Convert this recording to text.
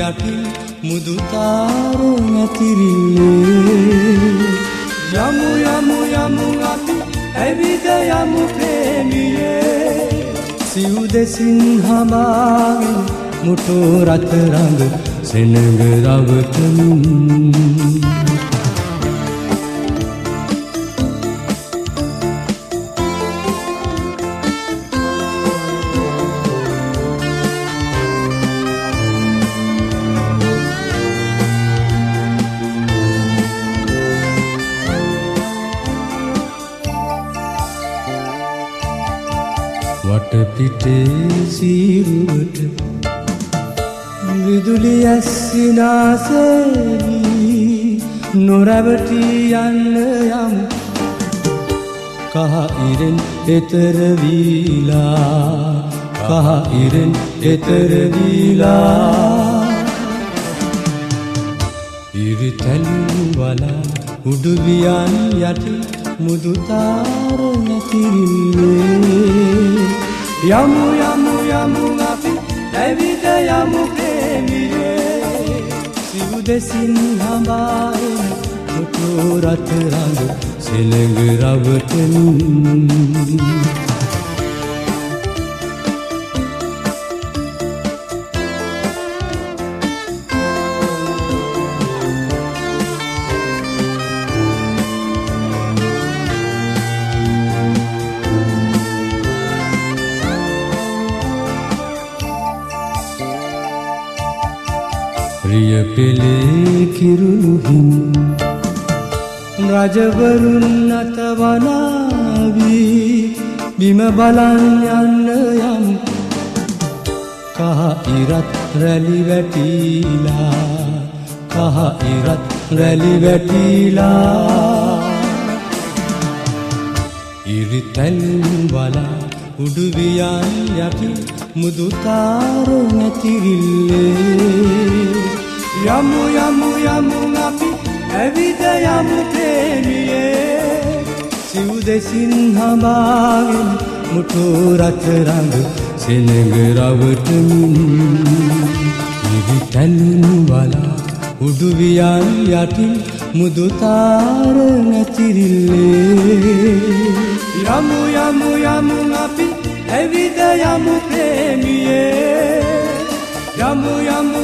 යටින් මුදු තාර නැතිරිල්ලේ යමු යමු යමු අපි ඇවිද යමු ප්‍රේමියේ සිව් දෙසින් හමාගෙන මුටෝ රත රඟ සෙනඟ රවටමින් වටපිටේ සීරුවට විදුලි ඇස්සිනාසෙවි නොරැවටි යන්න යමු කහ ඉරෙන් එතර වීලා කහ ඉරෙන් එතර වීලා ඉරි තැලු වලා උඩු වියන් යටි මුදු තාර නැතිරිල්ලේ යමු යමු යමු අපි ඇවිද යමු ප්‍රේමියේ සිව් දෙසින් හඹාගෙන මුටෝ රත රඟ සෙනඟ රවටමින් प्रिय पेले किरुहिं රජවරුන් අතවනාවී බිම බලන් යන්න යම් කහ ඉරත් රැලි වැටිලා කහ ඉරත් රැලි වැටිලා ඉරි තැලුම් බලා උඩු වියන් යටි මුදු තාර නැතිරිල්ලේ යමු යමු යමු අපි ඇවිද යමු ප්‍රේමියේ සිව් දෙසින් හඹාගෙන මුටෝ රත රඟ සෙනඟ රවටමින් ඉරි තැලුම් බලා උඩු වියන් යටින් මුදු තාර නැතිරිල්ලේ යමු යමු යමු අපි ඇවිද යමු ප්‍රේමියේ යමු යමු